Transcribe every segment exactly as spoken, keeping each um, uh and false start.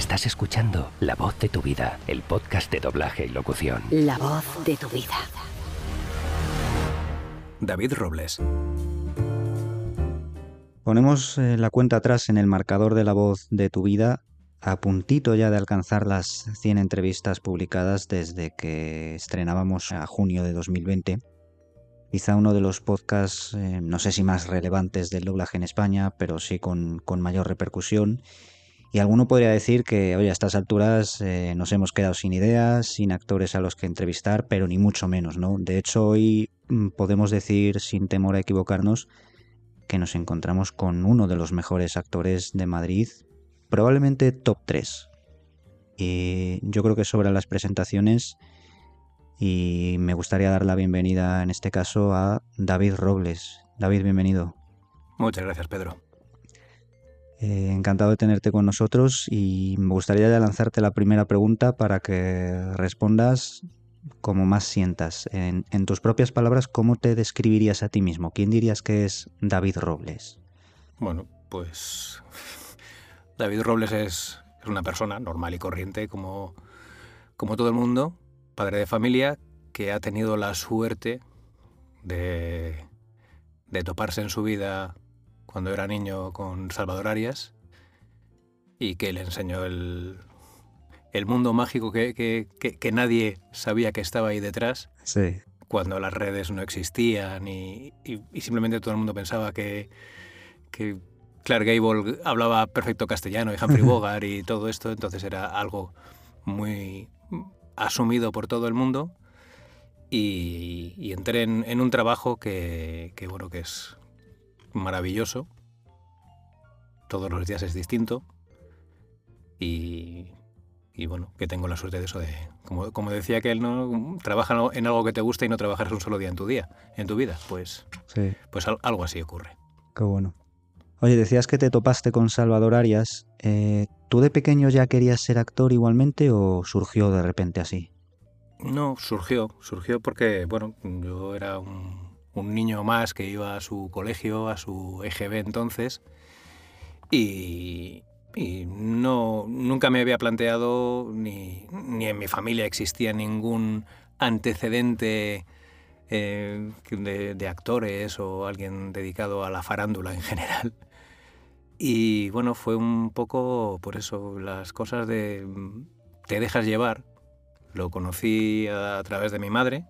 Estás escuchando La Voz de tu Vida, el podcast de doblaje y locución. La voz de tu vida. David Robles. Ponemos eh, la cuenta atrás en el marcador de La Voz de tu Vida, a puntito ya de alcanzar las cien entrevistas publicadas desde que estrenábamos a junio de dos mil veinte. Quizá uno de los podcasts, eh, no sé si más relevantes del doblaje en España, pero sí con, con mayor repercusión. Y alguno podría decir que, oye, a estas alturas eh, nos hemos quedado sin ideas, sin actores a los que entrevistar, pero ni mucho menos, ¿no? De hecho, hoy mm, podemos decir, sin temor a equivocarnos, que nos encontramos con uno de los mejores actores de Madrid, probablemente top tres. Y yo creo que sobran las presentaciones y me gustaría dar la bienvenida en este caso a David Robles. David, bienvenido. Muchas gracias, Pedro. Eh, encantado de tenerte con nosotros y me gustaría ya lanzarte la primera pregunta para que respondas como más sientas. En, en tus propias palabras, ¿cómo te describirías a ti mismo? ¿Quién dirías que es David Robles? Bueno, pues David Robles es, es una persona normal y corriente como, como todo el mundo, padre de familia, que ha tenido la suerte de, de toparse en su vida cuando era niño con Salvador Arias y que le enseñó el, el mundo mágico que, que, que, que nadie sabía que estaba ahí detrás. Sí. Cuando las redes no existían y, y, y simplemente todo el mundo pensaba que, que Clark Gable hablaba perfecto castellano y Humphrey Bogart y todo esto, entonces era algo muy asumido por todo el mundo y, y entré en, en un trabajo que, que, bueno, que es maravilloso, todos los días es distinto y, y bueno, que tengo la suerte de eso de, como, como decía que él, ¿no? Trabaja en algo que te gusta y no trabajas un solo día en tu día, en tu vida, pues, Sí. pues algo así ocurre. Qué bueno. Oye, decías que te topaste con Salvador Arias. Eh, ¿tú de pequeño ya querías ser actor igualmente o surgió de repente así? No, surgió, surgió porque, bueno, yo era un un niño más que iba a su colegio, a su E G B entonces, y, y no, nunca me había planteado, ni, ni en mi familia existía ningún antecedente eh, de, de actores o alguien dedicado a la farándula en general. Y bueno, fue un poco por eso, las cosas de te dejas llevar. Lo conocí a, a través de mi madre.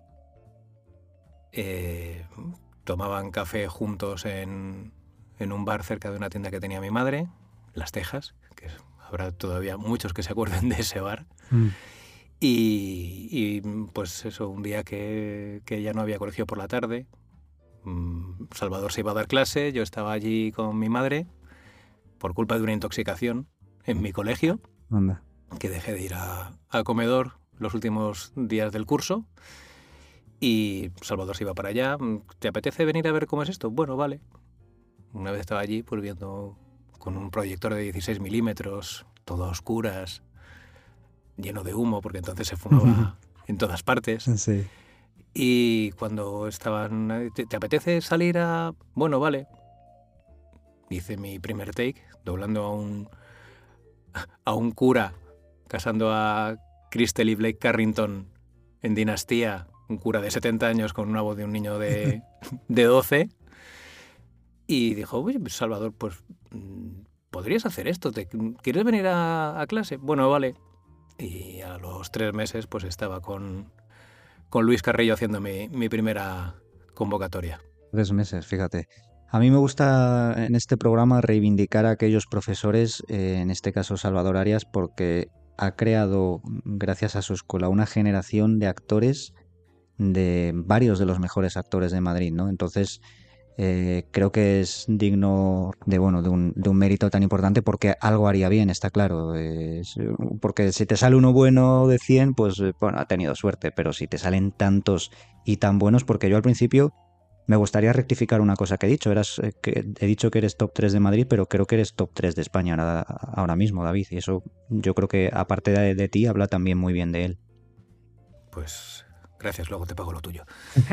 Eh, tomaban café juntos en, en un bar cerca de una tienda que tenía mi madre, Las Tejas, que habrá todavía muchos que se acuerden de ese bar. Mm. Y, y pues eso, un día que, que ya no había colegio por la tarde, Salvador se iba a dar clase, yo estaba allí con mi madre por culpa de una intoxicación en mi colegio. Anda. Que dejé de ir a, al comedor los últimos días del curso. Y Salvador se iba para allá. ¿Te apetece venir a ver cómo es esto? Bueno, vale. Una vez estaba allí, pues viendo con un proyector de dieciséis milímetros, todo a oscuras, lleno de humo, porque entonces se fumaba en todas partes. Sí. Y cuando estaban... ¿Te, ¿Te apetece salir a...? Bueno, vale. Hice mi primer take, doblando a un, a un cura, casando a Crystal y Blake Carrington en Dinastía, un cura de setenta años con una voz de un niño de, de doce, y dijo, oye, Salvador, pues podrías hacer esto, ¿te, ¿quieres venir a, a clase? Bueno, vale. Y a los tres meses pues estaba con, con Luis Carrillo haciendo mi, mi primera convocatoria. Tres meses, fíjate. A mí me gusta en este programa reivindicar a aquellos profesores, eh, en este caso Salvador Arias, porque ha creado, gracias a su escuela, una generación de actores, de varios de los mejores actores de Madrid, ¿no? Entonces, eh, creo que es digno de, bueno, de un, de un mérito tan importante porque algo haría bien, está claro. Es, porque si te sale uno bueno de cien, pues, bueno, ha tenido suerte, pero si te salen tantos y tan buenos, porque yo al principio me gustaría rectificar una cosa que he dicho. Eras, eh, que he dicho que eres top tres de Madrid, pero creo que eres top tres de España ahora, ahora mismo, David, y eso yo creo que, aparte de, de ti, habla también muy bien de él. Pues... Gracias, luego te pago lo tuyo.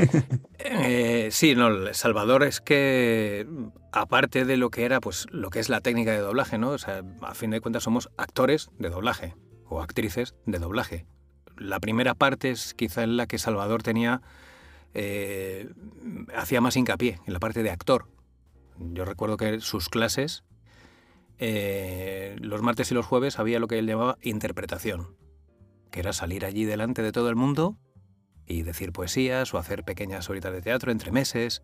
eh, sí, no, El Salvador es que, aparte de lo que era, pues lo que es la técnica de doblaje, ¿no? O sea, a fin de cuentas somos actores de doblaje o actrices de doblaje. La primera parte es quizá en la que Salvador tenía, eh, hacía más hincapié, en la parte de actor. Yo recuerdo que sus clases, eh, los martes y los jueves, había lo que él llamaba interpretación, que era salir allí delante de todo el mundo y decir poesías o hacer pequeñas horitas de teatro entre meses.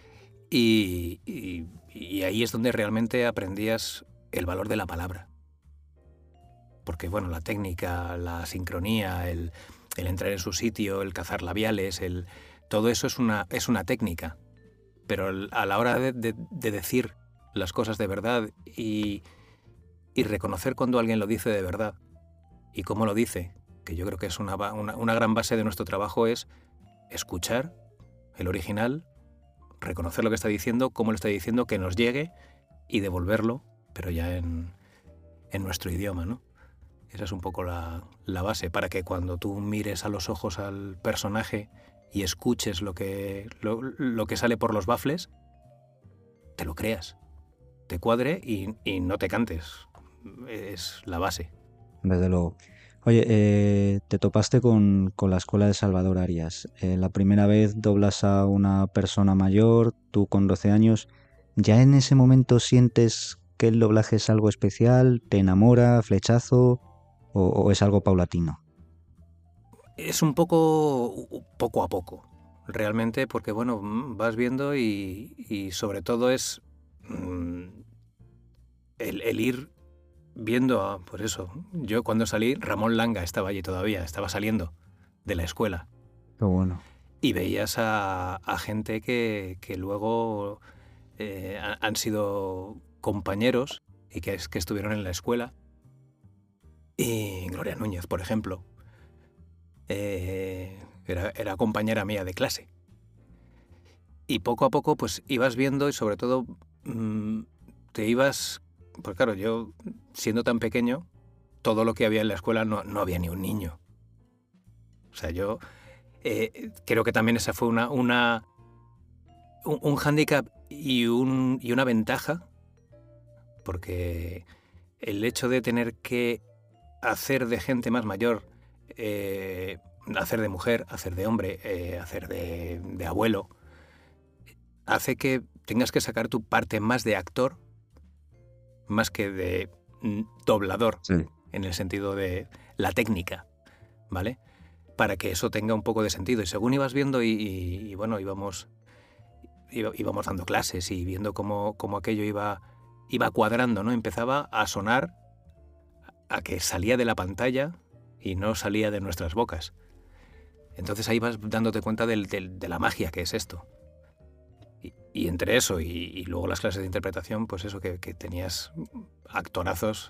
Y, y, y ahí es donde realmente aprendías el valor de la palabra. Porque, bueno, la técnica, la sincronía, el, el entrar en su sitio, el cazar labiales, el, todo eso es una, es una técnica. Pero a la hora de, de, de decir las cosas de verdad y, y reconocer cuando alguien lo dice de verdad y cómo lo dice, que yo creo que es una, una, una gran base de nuestro trabajo, es escuchar el original, reconocer lo que está diciendo, cómo lo está diciendo, que nos llegue y devolverlo, pero ya en, en nuestro idioma, ¿no? Esa es un poco la, la base, para que cuando tú mires a los ojos al personaje y escuches lo que, lo, lo que sale por los bafles, te lo creas, te cuadre y, y no te cantes. Es la base. Desde luego. Oye, eh, te topaste con, con la escuela de Salvador Arias. Eh, la primera vez doblas a una persona mayor, tú con doce años. ¿Ya en ese momento sientes que el doblaje es algo especial? ¿Te enamora, flechazo o, o es algo paulatino? Es un poco poco a poco, realmente, porque bueno, vas viendo y, y sobre todo es mmm, el, el ir viendo, a, pues eso, yo cuando salí, Ramón Langa estaba allí todavía, estaba saliendo de la escuela. Qué bueno. Y veías a, a gente que, que luego eh, han sido compañeros y que, que estuvieron en la escuela. Y Gloria Núñez, por ejemplo, eh, era, era compañera mía de clase. Y poco a poco pues ibas viendo y sobre todo mmm, te ibas... Pues claro, yo siendo tan pequeño, todo lo que había en la escuela no, no había ni un niño. O sea, yo eh, creo que también esa fue una, una un, un hándicap y, un, y una ventaja, porque el hecho de tener que hacer de gente más mayor, eh, hacer de mujer, hacer de hombre, eh, hacer de, de abuelo, hace que tengas que sacar tu parte más de actor, más que de doblador, sí, en el sentido de la técnica, ¿vale? Para que eso tenga un poco de sentido. Y según ibas viendo y, y, y bueno, íbamos, íbamos dando clases y viendo cómo, cómo aquello iba, iba cuadrando, ¿no? Empezaba a sonar a que salía de la pantalla y no salía de nuestras bocas. Entonces ahí vas dándote cuenta del, del, de la magia que es esto. Y, y entre eso y, y luego las clases de interpretación, pues eso, que, que tenías actorazos.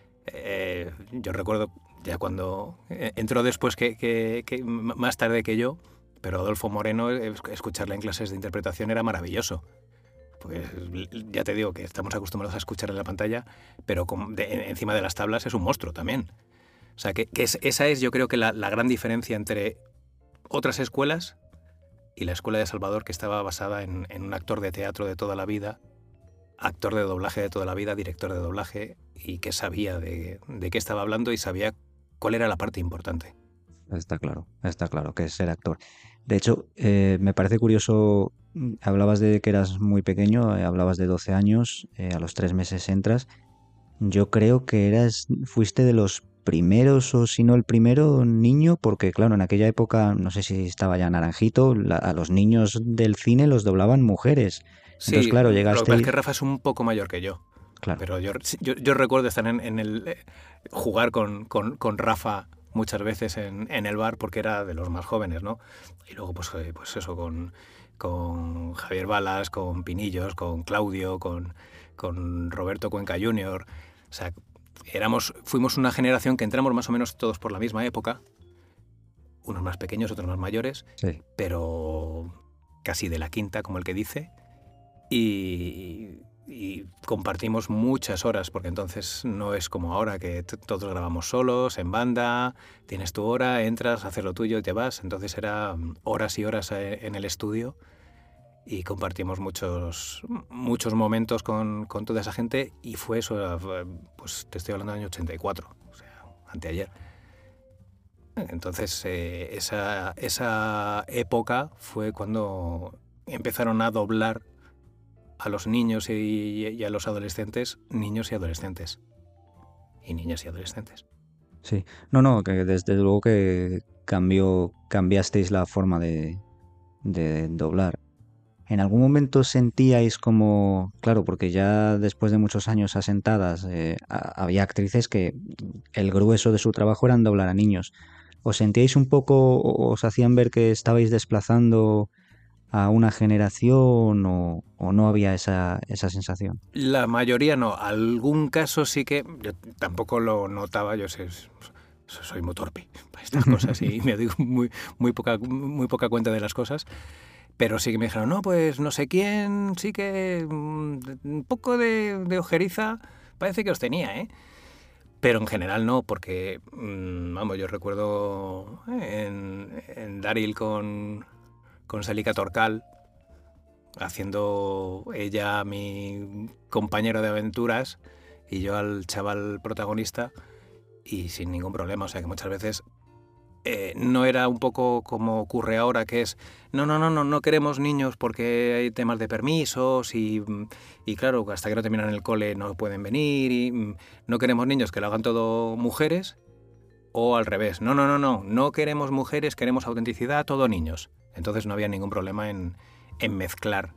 Eh, yo recuerdo ya cuando entró después, que, que, que más tarde que yo, pero Adolfo Moreno, escucharle en clases de interpretación era maravilloso. Pues ya te digo que estamos acostumbrados a escuchar en la pantalla, pero con, de, encima de las tablas es un monstruo también. O sea, que, que es, esa es yo creo que la, la gran diferencia entre otras escuelas y la escuela de Salvador, que estaba basada en, en un actor de teatro de toda la vida, actor de doblaje de toda la vida, director de doblaje, y que sabía de, de qué estaba hablando y sabía cuál era la parte importante. Está claro, está claro que es ser actor. De hecho, eh, me parece curioso, hablabas de que eras muy pequeño, eh, hablabas de doce años, eh, a los tres meses entras. Yo creo que eras, fuiste de los primeros, o si no el primero niño, porque claro, en aquella época, no sé si estaba ya Naranjito, la, a los niños del cine los doblaban mujeres. Entonces, Sí, claro, lo que llegaste... pasa es que Rafa es un poco mayor que yo. Claro. Pero yo, yo, yo recuerdo estar en, en el... Eh, jugar con, con, con Rafa muchas veces en, en el bar, porque era de los más jóvenes, ¿no? Y luego, pues, eh, pues eso, con, con Javier Balas, con Pinillos, con Claudio, con, con Roberto Cuenca junior O sea, éramos, fuimos una generación que entramos más o menos todos por la misma época, unos más pequeños, otros más mayores, Sí. pero casi de la quinta, como el que dice, y, y compartimos muchas horas, porque entonces no es como ahora, que t- todos grabamos solos, en banda, tienes tu hora, entras, haces lo tuyo y te vas. Entonces era mm, horas y horas eh, en el estudio y compartimos muchos, muchos momentos con, con toda esa gente, y fue eso, eh, pues te estoy hablando del año ochenta y cuatro, o sea, anteayer. Entonces eh, esa, esa época fue cuando empezaron a doblar a los niños y, y a los adolescentes, niños y adolescentes. Y niñas y adolescentes. Sí, no, no, que desde luego que cambió, cambiasteis la forma de, de doblar. ¿En algún momento sentíais como, claro, porque ya después de muchos años asentadas, eh, a- había actrices que el grueso de su trabajo era en doblar a niños? ¿Os sentíais un poco, o os hacían ver que estabais desplazando a una generación o, o no había esa, esa sensación? La mayoría no. Algún caso sí que yo tampoco lo notaba. Yo sé, soy muy torpe para estas cosas y me doy muy, muy, poca, muy poca cuenta de las cosas. Pero sí que me dijeron, no, pues no sé quién, sí que mm, un poco de, de ojeriza parece que os tenía, ¿eh? Pero en general no, porque, mmm, vamos, yo recuerdo en, en Daryl con, con Selika Torcal, haciendo ella mi compañero de aventuras y yo al chaval protagonista, y sin ningún problema. O sea que muchas veces eh, no era un poco como ocurre ahora, que es no, no, no, no, no queremos niños porque hay temas de permisos y, y claro, hasta que no terminan el cole no pueden venir, y no queremos niños que lo hagan todo mujeres, o al revés, no, no, no, no, no queremos mujeres, queremos autenticidad, todo niños. Entonces no había ningún problema en, en mezclar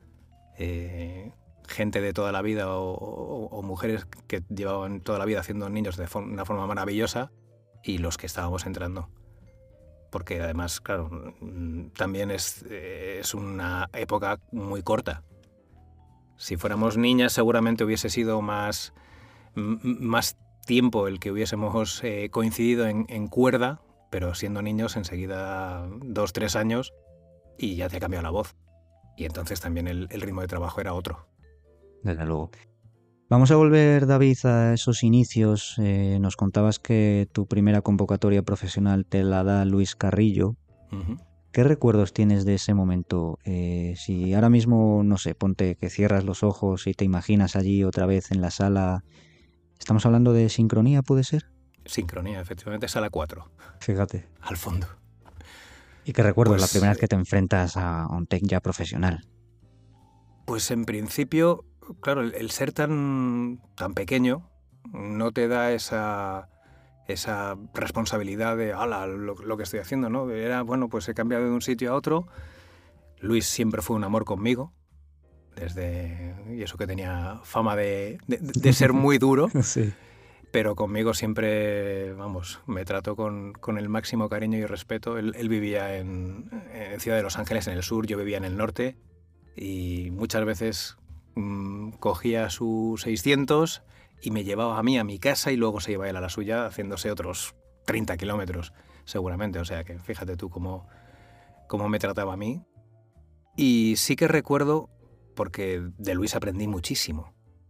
eh, gente de toda la vida o, o, o mujeres que llevaban toda la vida haciendo niños de for- una forma maravillosa, y los que estábamos entrando. Porque además, claro, también es, es una época muy corta. Si fuéramos niñas seguramente hubiese sido más, más tiempo el que hubiésemos eh, coincidido en, en cuerda, pero siendo niños enseguida dos, tres años y ya te ha cambiado la voz. Y entonces también el, el ritmo de trabajo era otro. Desde luego. Vamos a volver, David, a esos inicios. Eh, nos contabas que tu primera convocatoria profesional te la da Luis Carrillo. Uh-huh. ¿Qué recuerdos tienes de ese momento? Eh, si ahora mismo, no sé, ponte que cierras los ojos y te imaginas allí otra vez en la sala. ¿Estamos hablando de Sincronía, puede ser? Sincronía, efectivamente, sala cuatro. Fíjate. Al fondo. ¿Y qué recuerdos Pues, la primera vez que te enfrentas a un tech ya profesional? Pues en principio, claro, el, el ser tan, tan pequeño no te da esa, esa responsabilidad de, ala, lo, lo que estoy haciendo, ¿no? Era, bueno, pues he cambiado de un sitio a otro. Luis siempre fue un amor conmigo, desde, y eso que tenía fama de, de, de ser muy duro, Sí. pero conmigo siempre, vamos, me trató con, con el máximo cariño y respeto. Él, él vivía en, en Ciudad de Los Ángeles, en el sur, yo vivía en el norte, y muchas veces mmm, cogía su seiscientos y me llevaba a mí a mi casa y luego se iba él a la suya, haciéndose otros treinta kilómetros seguramente. O sea que fíjate tú cómo, cómo me trataba a mí. Y sí que recuerdo, porque de Luis aprendí muchísimo,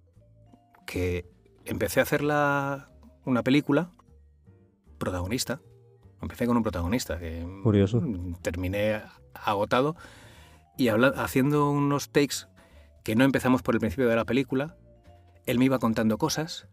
que empecé a hacer la, una película protagonista. Empecé con un protagonista que Curioso. terminé agotado, y habla, haciendo unos takes que no empezamos por el principio de la película. Él me iba contando cosas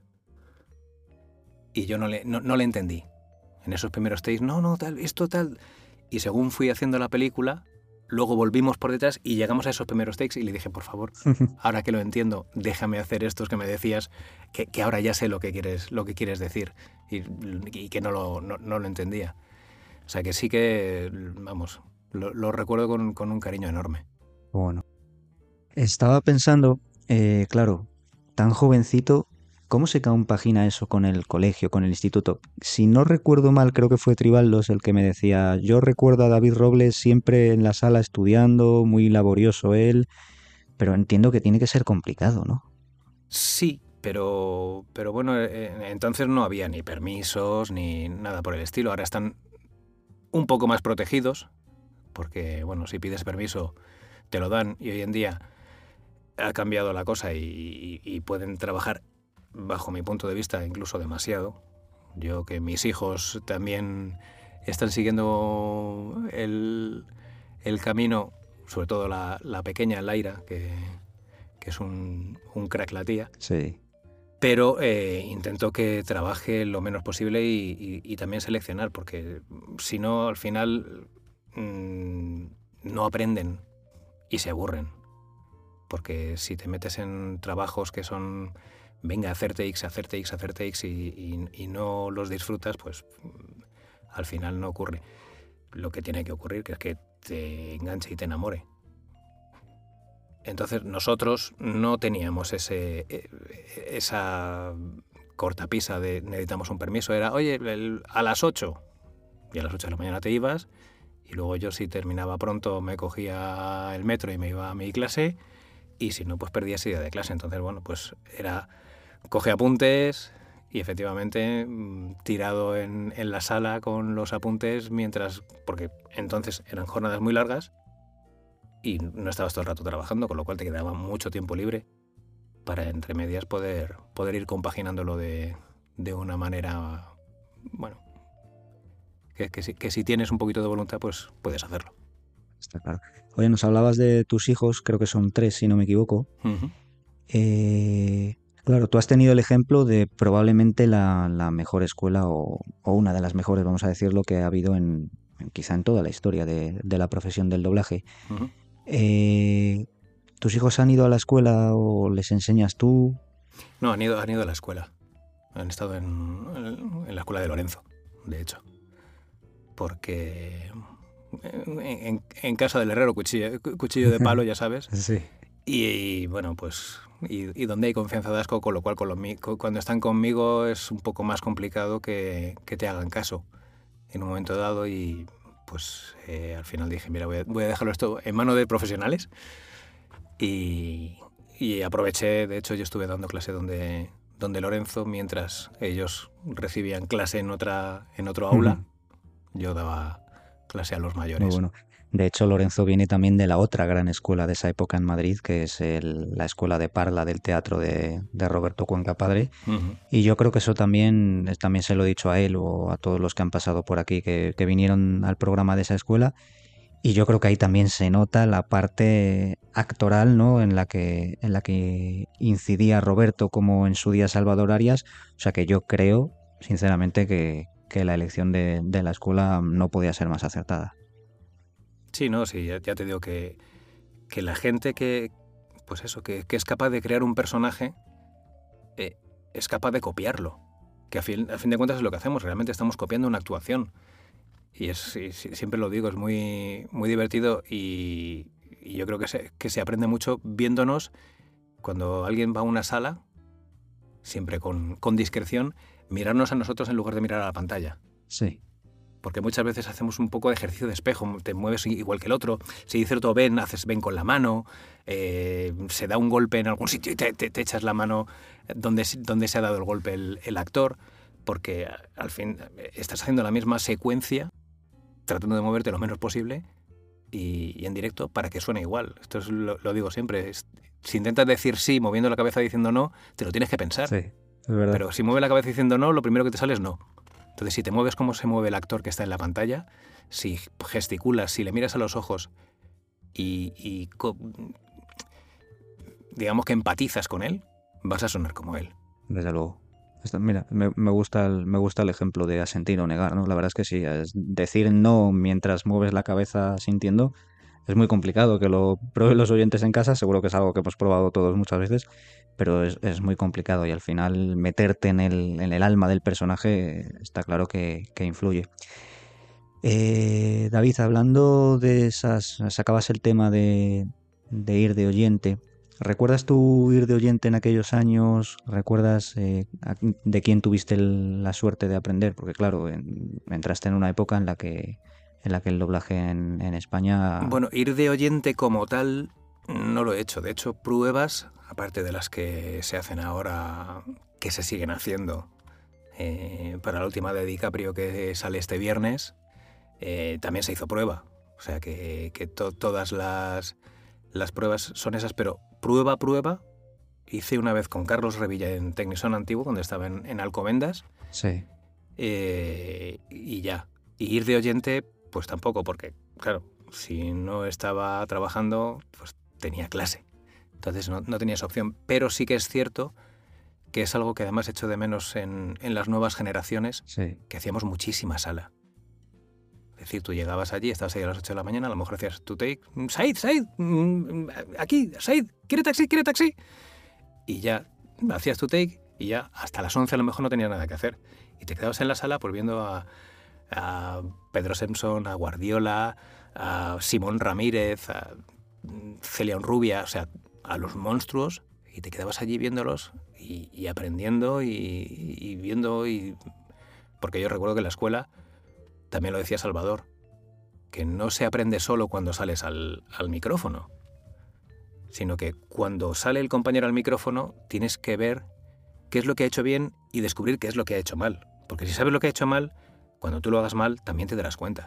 y yo no le, no, no le entendí. En esos primeros takes, no, no, tal, esto tal. Y según fui haciendo la película, luego volvimos por detrás y llegamos a esos primeros takes y le dije, por favor, ahora que lo entiendo, déjame hacer estos que me decías, que, que ahora ya sé lo que quieres, lo que quieres decir, y, y que no lo, no, no lo entendía. O sea que sí que, vamos, lo, lo recuerdo con, con un cariño enorme. Bueno. Estaba pensando, eh, claro, tan jovencito, ¿cómo se compagina eso con el colegio, con el instituto? Si no recuerdo mal, creo que fue Tribaldos el que me decía, yo recuerdo a David Robles siempre en la sala estudiando, muy laborioso él, pero entiendo que tiene que ser complicado, ¿no? Sí, pero, pero bueno, eh, entonces no había ni permisos ni nada por el estilo. Ahora están un poco más protegidos, porque bueno, si pides permiso te lo dan, y hoy en día ha cambiado la cosa y, y pueden trabajar, bajo mi punto de vista, incluso demasiado. Yo que mis hijos también están siguiendo el, el camino, sobre todo la, la pequeña Laira, que, que es un, un crack la tía. Sí. Pero eh, intento que trabaje lo menos posible y, y, y también seleccionar, porque si no, al final mmm, no aprenden y se aburren. Porque si te metes en trabajos que son, venga, hacer takes, hacer takes, hacer takes y, y, y no los disfrutas, pues al final no ocurre lo que tiene que ocurrir, que es que te enganche y te enamore. Entonces nosotros no teníamos ese, esa cortapisa de necesitamos un permiso. Era, oye, el, a las ocho. Y a las ocho de la mañana te ibas. Y luego yo, si terminaba pronto, me cogía el metro y me iba a mi clase. Y si no, pues perdía ese día de clase. Entonces, bueno, pues era coge apuntes y efectivamente tirado en, en la sala con los apuntes mientras... Porque entonces eran jornadas muy largas. Y no estabas todo el rato trabajando, con lo cual te quedaba mucho tiempo libre para entre medias poder, poder ir compaginándolo de, de una manera, bueno, que, que, si, que si tienes un poquito de voluntad, pues puedes hacerlo. Está claro. Oye, nos hablabas de tus hijos, creo que son tres, si no me equivoco. Uh-huh. Eh, claro, tú has tenido el ejemplo de probablemente la, la mejor escuela o, o una de las mejores, vamos a decirlo, que ha habido en, en quizá en toda la historia de, de la profesión del doblaje. Uh-huh. Eh, ¿Tus hijos han ido a la escuela o les enseñas tú? No, han ido, han ido a la escuela. Han estado en, en la escuela de Lorenzo, de hecho. Porque en, en, en casa del herrero, cuchillo, cuchillo de palo, ya sabes. Sí. Y, y bueno, pues... Y, y donde hay confianza de asco, con lo cual con lo, cuando están conmigo es un poco más complicado que, que te hagan caso en un momento dado y... pues eh, al final dije, mira, voy a, voy a dejarlo esto en manos de profesionales y, y aproveché, de hecho yo estuve dando clase donde, donde Lorenzo, mientras ellos recibían clase en, otra, en otro aula, uh-huh. Yo daba clase a los mayores. Muy bueno. De hecho, Lorenzo viene también de la otra gran escuela de esa época en Madrid, que es el, la escuela de Parla del teatro de, de Roberto Cuenca Padre. Uh-huh. Y yo creo que eso también, también se lo he dicho a él o a todos los que han pasado por aquí, que, que vinieron al programa de esa escuela. Y yo creo que ahí también se nota la parte actoral, ¿no? En la que, en la que incidía Roberto, como en su día Salvador Arias. O sea que yo creo, sinceramente, que, que la elección de, de la escuela no podía ser más acertada. Sí, no, sí, ya, ya te digo que, que la gente que, pues eso, que, que es capaz de crear un personaje, eh, es capaz de copiarlo. Que a fin, a fin de cuentas es lo que hacemos, realmente estamos copiando una actuación. Y es, y siempre lo digo, es muy, muy divertido y, y yo creo que se, que se aprende mucho viéndonos cuando alguien va a una sala, siempre con, con discreción, mirarnos a nosotros en lugar de mirar a la pantalla. Sí. Porque muchas veces hacemos un poco de ejercicio de espejo, te mueves igual que el otro, si dice otro ven, haces ven con la mano, eh, se da un golpe en algún sitio y te, te, te echas la mano donde, donde se ha dado el golpe el, el actor, porque al fin estás haciendo la misma secuencia, tratando de moverte lo menos posible y, y en directo para que suene igual. Esto es, lo, lo digo siempre, es, si intentas decir sí moviendo la cabeza diciendo no, te lo tienes que pensar. Sí, es verdad. Pero si mueves la cabeza diciendo no, lo primero que te sale es no. Entonces, si te mueves como se mueve el actor que está en la pantalla, si gesticulas, si le miras a los ojos y, y digamos que empatizas con él, vas a sonar como él. Desde luego. Mira, me, me, gusta el, me gusta el ejemplo de asentir o negar, ¿no? La verdad es que sí, es decir no mientras mueves la cabeza sintiendo es muy complicado. Que lo prueben los oyentes en casa, seguro que es algo que hemos probado todos muchas veces, pero es, es muy complicado y al final meterte en el, en el alma del personaje está claro que, que influye. Eh, David, hablando de esas, sacabas el tema de, de ir de oyente. ¿Recuerdas tú ir de oyente en aquellos años? ¿Recuerdas eh, de quién tuviste el, la suerte de aprender? Porque claro, en, entraste en una época en la que, en la que el doblaje en, en España... Bueno, ir de oyente como tal no lo he hecho. De hecho, pruebas, aparte de las que se hacen ahora, que se siguen haciendo, eh, para la última de DiCaprio que sale este viernes, eh, también se hizo prueba. O sea que, que to, todas las... las pruebas son esas, pero prueba, prueba, hice una vez con Carlos Revilla en Tecnison Antiguo, cuando estaba en, en Alcobendas, Sí. eh, y ya. Y ir de oyente, pues tampoco, porque, claro, si no estaba trabajando, pues tenía clase. Entonces no, no tenía esa opción. Pero sí que es cierto que es algo que además echo de menos en, en las nuevas generaciones, Sí. que hacíamos muchísima sala. Es decir, tú llegabas allí, estabas ahí a las ocho de la mañana, a lo mejor hacías tu take, Said, Said, mm, aquí, Said, ¿quiere taxi, quiere taxi? Y ya hacías tu take y ya hasta las once a lo mejor no tenías nada que hacer. Y te quedabas en la sala pues viendo a, a Pedro Simpson, a Guardiola, a Simón Ramírez, a Celia Onrubia, o sea, a los monstruos, y te quedabas allí viéndolos y, y aprendiendo y, y viendo. Y... Porque yo recuerdo que en la escuela también lo decía Salvador, que no se aprende solo cuando sales al, al micrófono, sino que cuando sale el compañero al micrófono tienes que ver qué es lo que ha hecho bien y descubrir qué es lo que ha hecho mal. Porque si sabes lo que ha hecho mal, cuando tú lo hagas mal también te darás cuenta.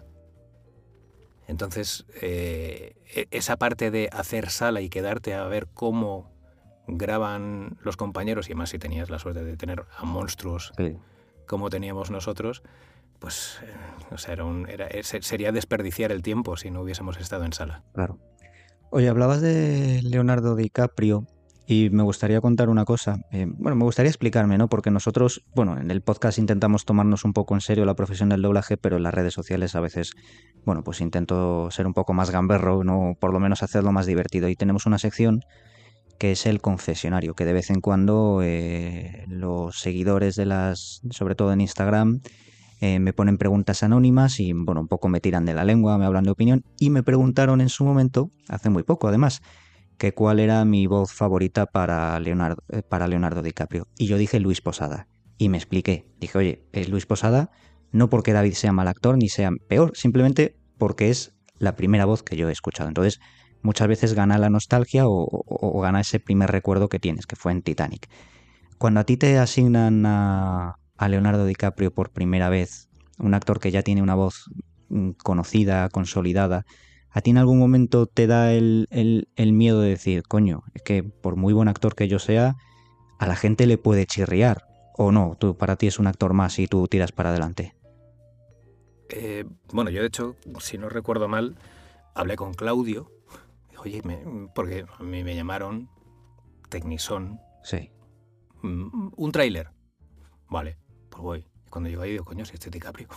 Entonces, eh, esa parte de hacer sala y quedarte a ver cómo graban los compañeros, y además si tenías la suerte de tener a monstruos Sí. como teníamos nosotros, pues eh, o sea, era un, era, sería desperdiciar el tiempo si no hubiésemos estado en sala. Claro. Oye, hablabas de Leonardo DiCaprio y me gustaría contar una cosa. Eh, bueno, me gustaría explicarme, ¿no? Porque nosotros, bueno, en el podcast intentamos tomarnos un poco en serio la profesión del doblaje, pero en las redes sociales a veces, bueno, pues intento ser un poco más gamberro, ¿no? Por lo menos hacerlo más divertido. Y tenemos una sección que es el confesionario, que de vez en cuando eh, los seguidores de las, sobre todo en Instagram, eh, me ponen preguntas anónimas y, bueno, un poco me tiran de la lengua, me hablan de opinión y me preguntaron en su momento, hace muy poco además, que cuál era mi voz favorita para Leonardo, eh, para Leonardo DiCaprio. Y yo dije Luis Posada. Y me expliqué. Dije, oye, es Luis Posada no porque David sea mal actor ni sea peor, simplemente porque es la primera voz que yo he escuchado. Entonces, muchas veces gana la nostalgia o, o, o gana ese primer recuerdo que tienes, que fue en Titanic. Cuando a ti te asignan a, a Leonardo DiCaprio por primera vez, un actor que ya tiene una voz mm, conocida, consolidada, ¿a ti en algún momento te da el, el, el miedo de decir, coño, es que por muy buen actor que yo sea, a la gente le puede chirriar? ¿O no? Tú, para ti es un actor más y tú tiras para adelante. Eh, bueno, yo de hecho, si no recuerdo mal, hablé con Claudio. Oye, me, porque a mí me llamaron Tecnison. Sí. Un tráiler. Vale, pues voy. Y cuando llego ahí digo, coño, si este es DiCaprio.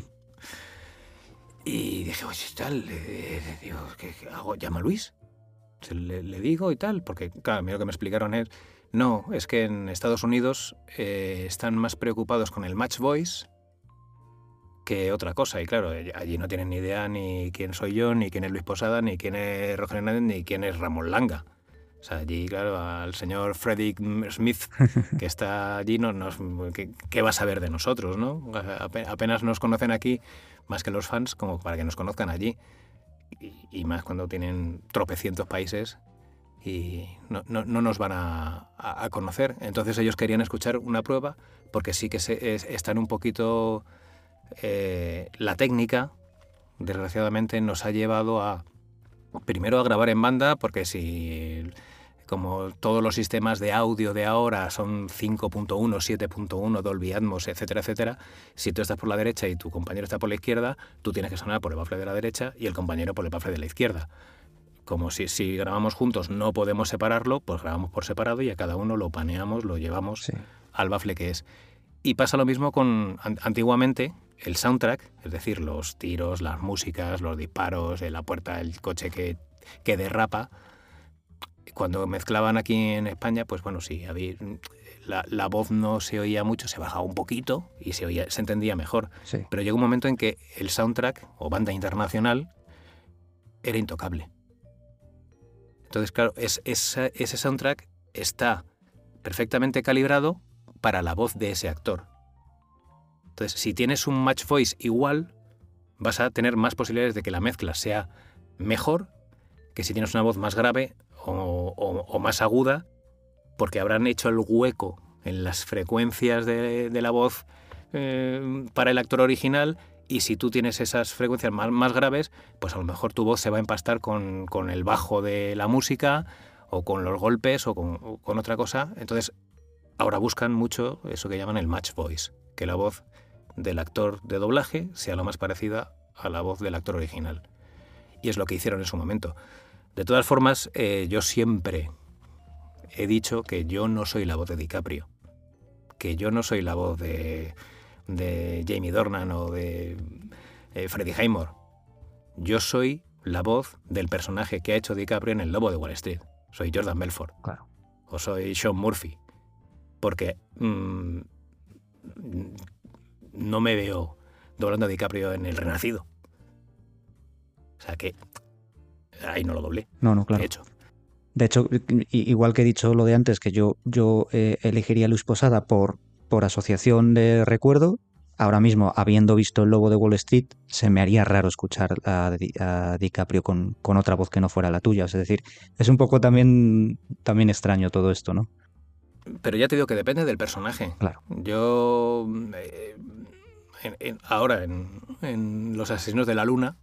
Y dije, oye, tal, eh, digo, ¿qué, qué hago? ¿Llama a Luis? Le, le digo y tal, porque claro, a mí lo que me explicaron es, no, es que en Estados Unidos eh, están más preocupados con el Match Voice que otra cosa. Y claro, allí no tienen ni idea ni quién soy yo, ni quién es Luis Posada, ni quién es Roger Hernández, ni quién es Ramón Langa. O sea, allí, claro, al señor Freddie Smith, que está allí, no, nos, ¿qué, ¿qué va a saber de nosotros, no? Apenas nos conocen aquí, más que los fans, como para que nos conozcan allí. Y, y más cuando tienen tropecientos países y no, no, no nos van a, a, a conocer. Entonces ellos querían escuchar una prueba, porque sí que se, es, están un poquito... Eh, la técnica, desgraciadamente, nos ha llevado a, primero a grabar en banda, porque si... como todos los sistemas de audio de ahora son cinco punto uno, siete punto uno, Dolby Atmos, etcétera, etcétera, si tú estás por la derecha y tu compañero está por la izquierda, tú tienes que sonar por el bafle de la derecha y el compañero por el bafle de la izquierda. Como si, si grabamos juntos no podemos separarlo, pues grabamos por separado y a cada uno lo paneamos, lo llevamos sí. al bafle que es. Y pasa lo mismo con, antiguamente, el soundtrack, es decir, los tiros, las músicas, los disparos, la puerta del coche que, que derrapa. Cuando mezclaban aquí en España, pues bueno, sí, había, la, la voz no se oía mucho, se bajaba un poquito y se, oía, se entendía mejor. Sí. Pero llegó un momento en que el soundtrack o banda internacional era intocable. Entonces, claro, es, es, ese soundtrack está perfectamente calibrado para la voz de ese actor. Entonces, si tienes un match voice igual, vas a tener más posibilidades de que la mezcla sea mejor que si tienes una voz más grave o, o, o más aguda, porque habrán hecho el hueco en las frecuencias de, de la voz eh, para el actor original Y si tú tienes esas frecuencias más, más graves, pues a lo mejor tu voz se va a empastar con, con el bajo de la música o con los golpes o con, o con otra cosa. Entonces, ahora buscan mucho eso que llaman el match voice, que la voz del actor de doblaje sea lo más parecida a la voz del actor original. Y es lo que hicieron en su momento. De todas formas, eh, yo siempre he dicho que yo no soy la voz de DiCaprio, que yo no soy la voz de... de Jamie Dornan o de eh, Freddie Highmore. Yo soy la voz del personaje que ha hecho DiCaprio en El Lobo de Wall Street. Soy Jordan Belfort. Claro. O soy Sean Murphy. Porque mmm, no me veo doblando a DiCaprio en El Renacido. O sea que ahí no lo doblé. No, no, claro. De hecho. De hecho, igual que he dicho lo de antes, que yo, yo eh, elegiría a Luis Posada por, por asociación de recuerdo, ahora mismo, habiendo visto El Lobo de Wall Street, se me haría raro escuchar a, a DiCaprio con, con otra voz que no fuera la tuya. Es decir, es un poco también, también extraño todo esto, ¿no? Pero ya te digo que depende del personaje. Claro. Yo, eh, en, en, ahora, en, en Los Asesinos de la Luna,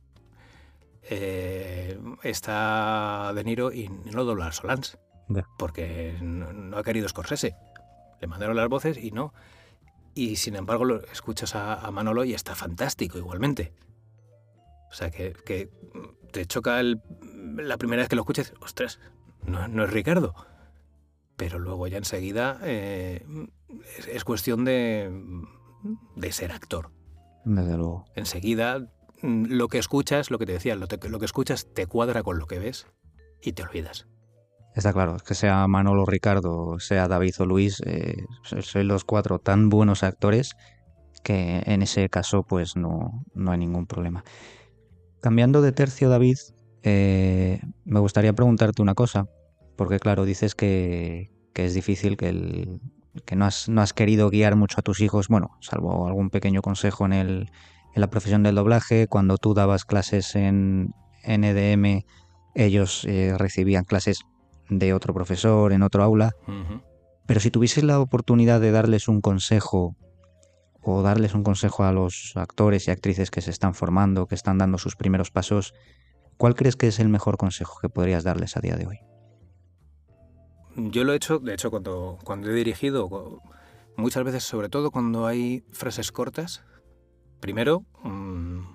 eh, está De Niro y no dobla a Solans, yeah. porque no, no ha querido Scorsese. Le mandaron las voces y no. Y sin embargo lo escuchas a, a Manolo y está fantástico igualmente. O sea, que, que te choca el, la primera vez que lo escuches, ostras, no, no es Ricardo. Pero luego ya enseguida eh, es, es cuestión de, de ser actor. Desde luego. Enseguida lo que escuchas, lo que te decía, lo, te, lo que escuchas te cuadra con lo que ves y te olvidas. Está claro, que sea Manolo, Ricardo, sea David o Luis, eh, sois los cuatro tan buenos actores que en ese caso pues no, no hay ningún problema. Cambiando de tercio, David, eh, me gustaría preguntarte una cosa, porque claro, dices que, que es difícil, que, el, que no, has, no has querido guiar mucho a tus hijos, bueno, salvo algún pequeño consejo en, el, en la profesión del doblaje. Cuando tú dabas clases en N D M, ellos eh, recibían clases de otro profesor en otro aula. Uh-huh. Pero si tuvieses la oportunidad de darles un consejo o darles un consejo a los actores y actrices que se están formando, que están dando sus primeros pasos, ¿cuál crees que es el mejor consejo que podrías darles a día de hoy? Yo lo he hecho, de hecho, cuando, cuando he dirigido, muchas veces, sobre todo cuando hay frases cortas, primero, um,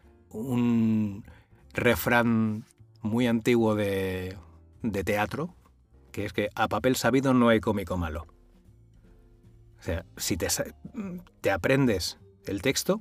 un refrán muy antiguo de, de teatro, que es que a papel sabido no hay cómico malo. O sea, si te, te aprendes el texto,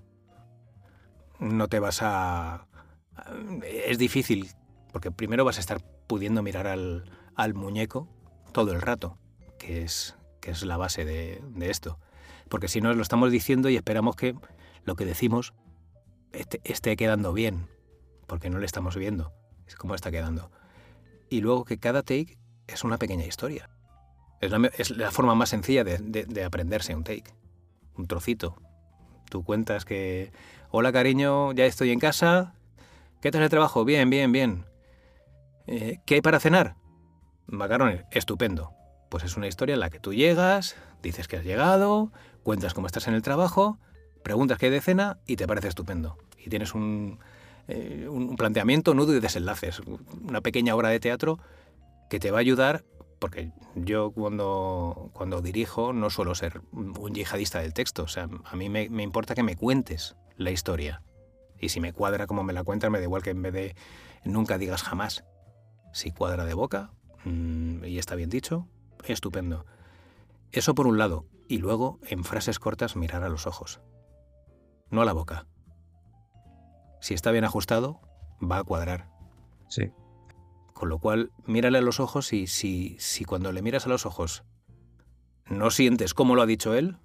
no te vas a... Es difícil, porque primero vas a estar pudiendo mirar al, al muñeco todo el rato, que es, que es la base de, de esto. Porque si no, lo estamos diciendo y esperamos que lo que decimos esté, esté quedando bien, porque no le estamos viendo cómo está quedando. Y luego que cada take es una pequeña historia. Es la, es la forma más sencilla de, de, de aprenderse un take, un trocito. Tú cuentas que, hola cariño, ya estoy en casa, ¿qué tal el trabajo? Bien, bien, bien. Eh, ¿Qué hay para cenar? Macarrones, estupendo. Pues es una historia en la que tú llegas, dices que has llegado, cuentas cómo estás en el trabajo, preguntas qué hay de cena y te parece estupendo. Y tienes un, eh, un planteamiento, nudo y desenlaces, una pequeña obra de teatro que te va a ayudar, porque yo cuando, cuando dirijo no suelo ser un yihadista del texto. O sea, a mí me, me importa que me cuentes la historia. Y si me cuadra como me la cuentas, me da igual que en vez de nunca digas jamás. Si cuadra de boca mmm, y está bien dicho, estupendo. Eso por un lado. Y luego, en frases cortas, mirar a los ojos. No a la boca. Si está bien ajustado, va a cuadrar. Sí. Con lo cual, mírale a los ojos y si, si cuando le miras a los ojos no sientes cómo lo ha dicho él,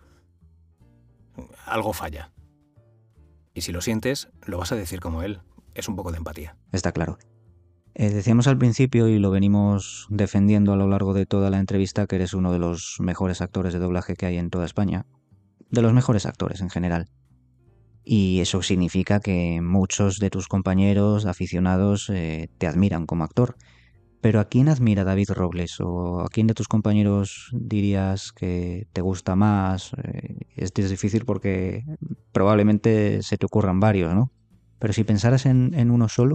algo falla. Y si lo sientes, lo vas a decir como él. Es un poco de empatía. Está claro. Eh, decíamos al principio, y lo venimos defendiendo a lo largo de toda la entrevista, que eres uno de los mejores actores de doblaje que hay en toda España. De los mejores actores en general. Y eso significa que muchos de tus compañeros aficionados eh, te admiran como actor. Pero ¿a quién admira David Robles? ¿O a quién de tus compañeros dirías que te gusta más? Eh, es, es difícil porque probablemente se te ocurran varios, ¿no? Pero si pensaras en, en uno solo...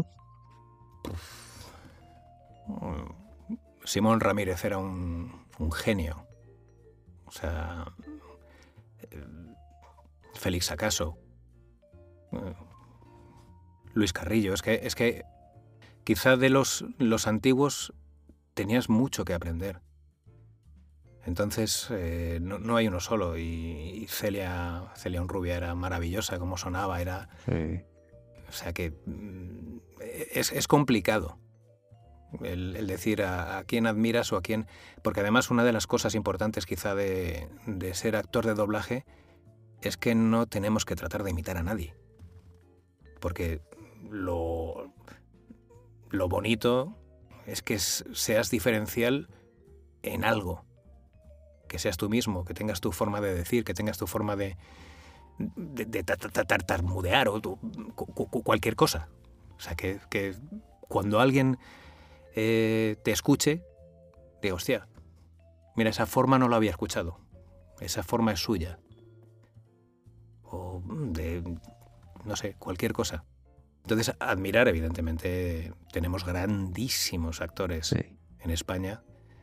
Simón Ramírez era un, un genio. O sea, Félix Acaso, Luis Carrillo. Es que, es que quizá de los, los antiguos tenías mucho que aprender. Entonces, eh, no, no hay uno solo. Y, y Celia, Celia Onrubia era maravillosa, como sonaba, era... Sí. O sea que es, es complicado el, el decir a, a quién admiras o a quién... Porque además una de las cosas importantes quizá de, de ser actor de doblaje es que no tenemos que tratar de imitar a nadie. Porque lo, lo bonito es que seas diferencial en algo. Que seas tú mismo, que tengas tu forma de decir, que tengas tu forma de, de, de tartamudear o tu, cu, cu, cualquier cosa. O sea, que, que cuando alguien eh, te escuche, diga, hostia, mira, esa forma no la había escuchado. Esa forma es suya. O de, no sé, cualquier cosa. Entonces, admirar, evidentemente, tenemos grandísimos actores Sí. en España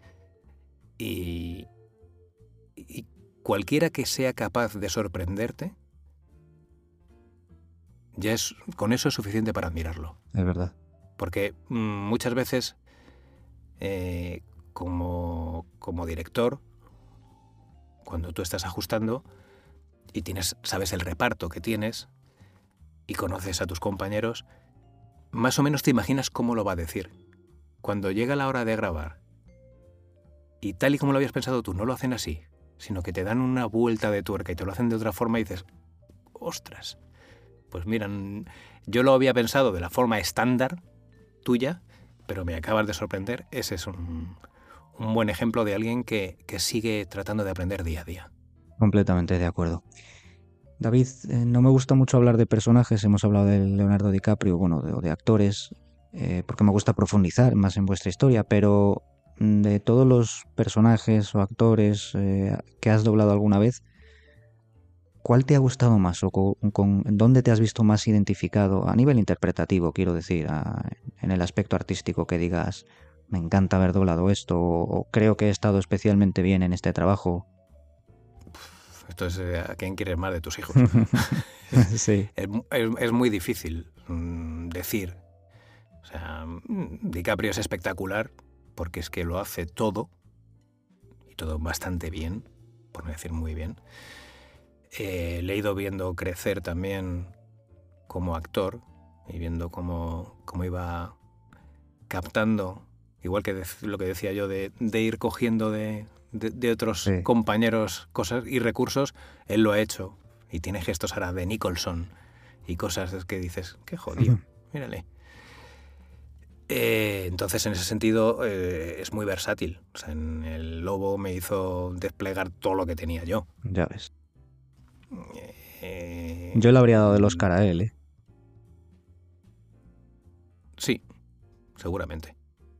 y... Y cualquiera que sea capaz de sorprenderte, ya es, con eso es suficiente para admirarlo. Es verdad. Porque mmm, muchas veces, eh, como, como director, cuando tú estás ajustando y tienes, sabes el reparto que tienes y conoces a tus compañeros, más o menos te imaginas cómo lo va a decir. Cuando llega la hora de grabar y tal y como lo habías pensado tú, no lo hacen así, sino que te dan una vuelta de tuerca y te lo hacen de otra forma y dices, ostras, pues mira, yo lo había pensado de la forma estándar tuya, pero me acabas de sorprender. Ese es un, un buen ejemplo de alguien que, que sigue tratando de aprender día a día. Completamente de acuerdo. David, eh, no me gusta mucho hablar de personajes, hemos hablado de Leonardo DiCaprio, bueno, de, de actores, eh, porque me gusta profundizar más en vuestra historia, pero de todos los personajes o actores eh, que has doblado alguna vez, ¿cuál te ha gustado más o con, con dónde te has visto más identificado a nivel interpretativo, quiero decir, a, en el aspecto artístico que digas, me encanta haber doblado esto o, o creo que he estado especialmente bien en este trabajo? Esto es eh, a quién quieres más de tus hijos. Sí. Es, es, es muy difícil mmm, decir. O sea, DiCaprio es espectacular porque es que lo hace todo, y todo bastante bien, por no decir muy bien. Eh, le he ido viendo crecer también como actor y viendo cómo, cómo iba captando, igual que de, lo que decía yo, de, de ir cogiendo de, de, de otros Sí. compañeros cosas y recursos, él lo ha hecho. Y tiene gestos ahora de Nicholson y cosas que dices, qué jodido, mírale. Eh, entonces, en ese sentido, eh, es muy versátil. O sea, en El Lobo me hizo desplegar todo lo que tenía yo. Ya ves. Eh, Yo le habría dado el Oscar a él, ¿eh? Sí, seguramente.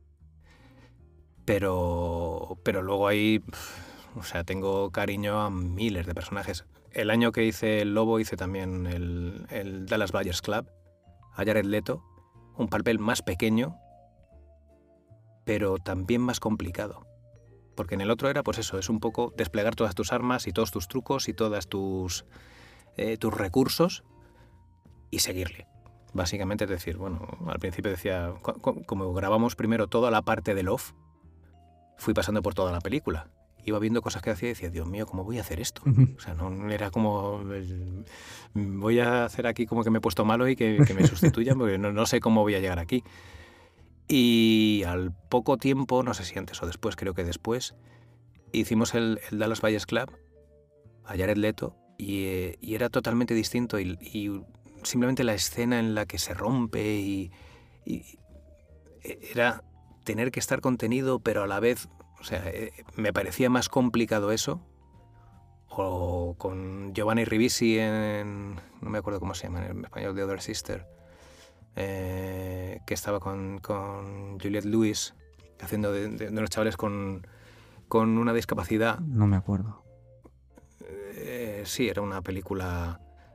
Pero, pero luego ahí, o sea, tengo cariño a miles de personajes. El año que hice El Lobo hice también el, el Dallas Buyers Club, a Jared Leto, un papel más pequeño, pero también más complicado. Porque en el otro era, pues eso, es un poco desplegar todas tus armas y todos tus trucos y todas tus, eh, tus recursos y seguirle. Básicamente, es decir, bueno, al principio decía, como grabamos primero toda la parte del off, fui pasando por toda la película. Iba viendo cosas que hacía y decía, Dios mío, ¿cómo voy a hacer esto? O sea, no era como, voy a hacer aquí como que me he puesto malo y que, que me sustituyan, porque no, no sé cómo voy a llegar aquí. Y al poco tiempo, no sé si antes o después, creo que después, hicimos el, el Dallas Buyers Club a Jared Leto y, eh, y era totalmente distinto y, y simplemente la escena en la que se rompe y, y era tener que estar contenido, pero a la vez, o sea, eh, me parecía más complicado eso. O con Giovanni Ribisi en, no me acuerdo cómo se llama en español, The Other Sister, eh, que estaba con, con Juliette Lewis, haciendo de, de, de unos chavales con, con una discapacidad. No me acuerdo. Eh, sí, era una película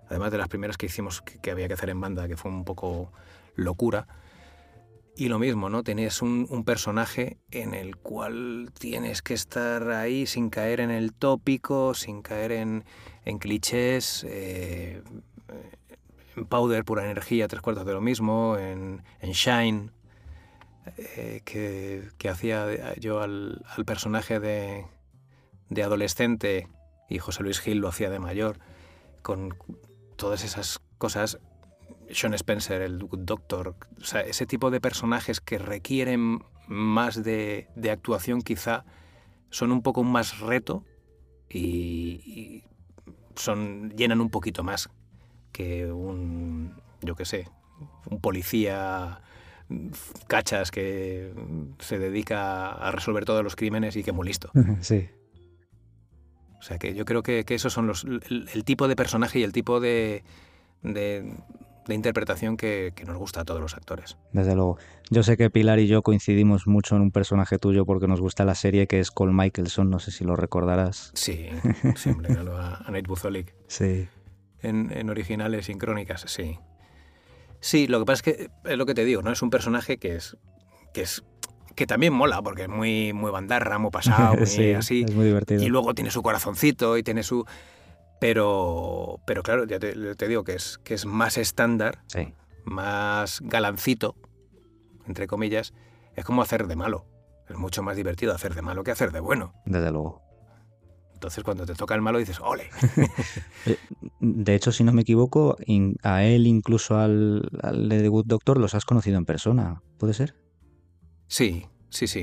además de las primeras que hicimos que, que había que hacer en banda, que fue un poco locura. Y lo mismo, ¿no? Tienes un, un personaje en el cual tienes que estar ahí sin caer en el tópico, sin caer en, en clichés. Eh, en Powder, Pura Energía, tres cuartos de lo mismo. En, en Shine, eh, que, que hacía yo al, al personaje de, de adolescente, y José Luis Gil lo hacía de mayor, con todas esas cosas. Sean Spencer, el Good Doctor, o sea, ese tipo de personajes que requieren más de, de actuación quizá son un poco más reto y, y son, llenan un poquito más que un, yo qué sé, un policía cachas que se dedica a resolver todos los crímenes y que muy listo. Sí. O sea que yo creo que, que esos son los, el, el tipo de personaje y el tipo de... de de interpretación que, que nos gusta a todos los actores. Desde luego. Yo sé que Pilar y yo coincidimos mucho en un personaje tuyo porque nos gusta la serie, que es Cole Michelson, no sé si lo recordarás. Sí, siempre ganó a, a Nate Buzzolic. Sí. En, en originales sincrónicas, sí. Sí, lo que pasa es que es lo que te digo, ¿no? Es un personaje que es que es que también mola porque es muy muy bandarra, muy pasado, muy sí, así. Es muy divertido. Y luego tiene su corazoncito y tiene su Pero, pero claro, ya te, te digo que es, que es más estándar, sí. más galancito, entre comillas. Es como hacer de malo. Es mucho más divertido hacer de malo que hacer de bueno. Desde luego. Entonces cuando te toca el malo dices, ¡ole! De hecho, si no me equivoco, a él, incluso al, al de The Good Doctor, los has conocido en persona. ¿Puede ser? Sí, sí, sí.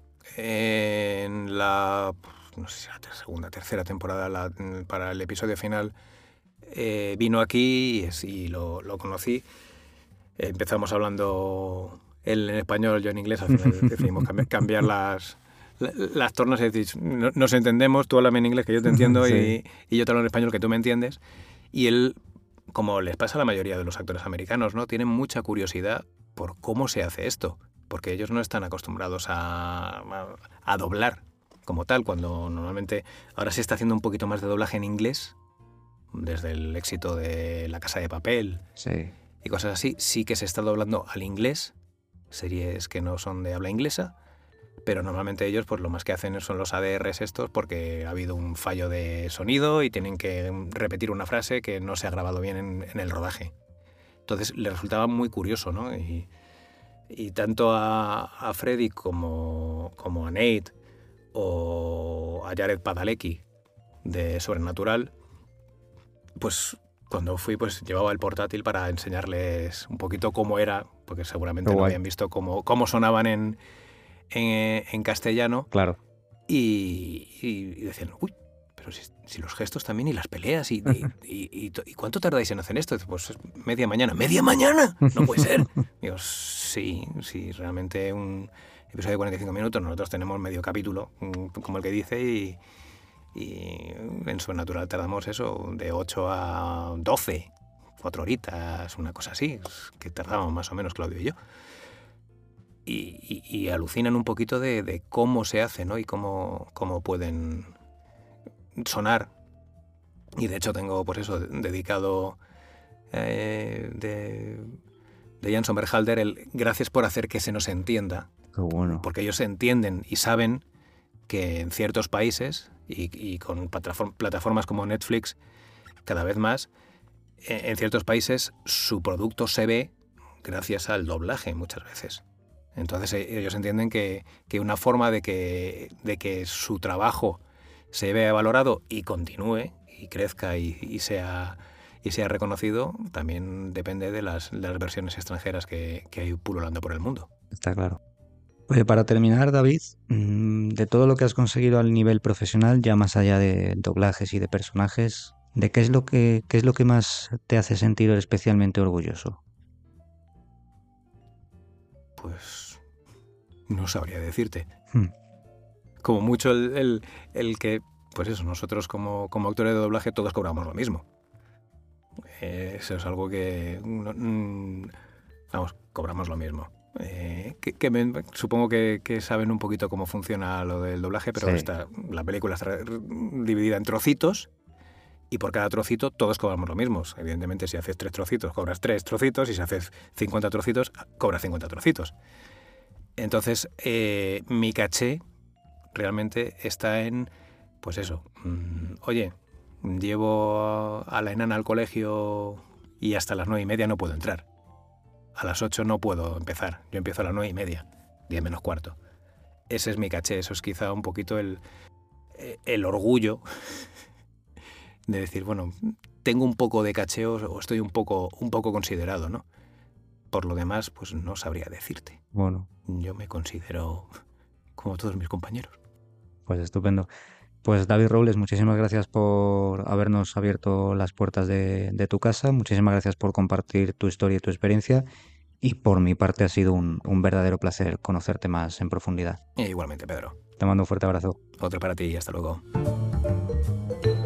En la... no sé si la segunda, tercera temporada, la, para el episodio final, eh, vino aquí y, y lo, lo conocí. Empezamos hablando él en español, yo en inglés, al final decidimos cambiar, cambiar las, las tornas y decir, no, nos entendemos, tú háblame en inglés que yo te entiendo sí. y, y yo te hablo en español que tú me entiendes. Y él, como les pasa a la mayoría de los actores americanos, ¿no? Tienen mucha curiosidad por cómo se hace esto, porque ellos no están acostumbrados a, a, a doblar como tal, cuando normalmente ahora se está haciendo un poquito más de doblaje en inglés, desde el éxito de La Casa de Papel sí. y cosas así, sí que se está doblando al inglés, series que no son de habla inglesa, pero normalmente ellos pues lo más que hacen son los A D Rs estos porque ha habido un fallo de sonido y tienen que repetir una frase que no se ha grabado bien en, en el rodaje. Entonces les resultaba muy curioso, ¿no? Y, y tanto a, a Freddy como, como a Nate o a Jared Padalecki de Sobrenatural, pues cuando fui pues llevaba el portátil para enseñarles un poquito cómo era, porque seguramente oh, no habían visto cómo, cómo sonaban en, en, en castellano. Claro. Y, y, y decían, uy, pero si, si los gestos también y las peleas y, y, y, y, y ¿cuánto tardáis en hacer esto? Pues media mañana. ¿Media mañana? No puede ser. Digo, sí, sí, realmente un episodio de cuarenta y cinco minutos, nosotros tenemos medio capítulo, como el que dice, y, y en Sobrenatural tardamos eso de ocho a doce, cuatro horitas, una cosa así, que tardábamos más o menos Claudio y yo. Y, y, y alucinan un poquito de, de cómo se hace, ¿no? Y cómo, cómo pueden sonar. Y de hecho tengo, pues eso, dedicado eh, de, de Jan Somerhalder el gracias por hacer que se nos entienda. Qué bueno. Porque ellos entienden y saben que en ciertos países y, y con plataformas como Netflix cada vez más, en ciertos países su producto se ve gracias al doblaje muchas veces. Entonces ellos entienden que, que una forma de que, de que su trabajo se vea valorado y continúe y crezca y, y, sea, y sea reconocido también depende de las, de las versiones extranjeras que, que hay pululando por el mundo. Está claro. Oye, para terminar, David, de todo lo que has conseguido al nivel profesional, ya más allá de doblajes y de personajes, ¿de qué es lo que, qué es lo que más te hace sentir especialmente orgulloso? Pues no sabría decirte. Hmm. Como mucho el, el, el que, pues eso, nosotros como, como actores de doblaje todos cobramos lo mismo. Eh, eso es algo que, mm, vamos, cobramos lo mismo. Eh, que, que me, supongo que, que saben un poquito cómo funciona lo del doblaje, pero sí. está, la película está dividida en trocitos y por cada trocito todos cobramos lo mismo. Evidentemente, si haces tres trocitos, cobras tres trocitos, y si haces cincuenta trocitos, cobras cincuenta trocitos. Entonces, eh, mi caché realmente está en, pues eso, mmm, oye, llevo a la enana al colegio y hasta las nueve y media no puedo entrar. A las ocho no puedo empezar, yo empiezo a las nueve y media, diez menos cuarto. Ese es mi caché, eso es quizá un poquito el, el orgullo de decir, bueno, tengo un poco de caché o estoy un poco, un poco considerado, ¿no? Por lo demás, pues no sabría decirte. Bueno. Yo me considero como todos mis compañeros. Pues estupendo. Pues David Robles, muchísimas gracias por habernos abierto las puertas de, de tu casa, muchísimas gracias por compartir tu historia y tu experiencia, y por mi parte ha sido un, un verdadero placer conocerte más en profundidad. E igualmente, Pedro. Te mando un fuerte abrazo. Otro para ti y hasta luego.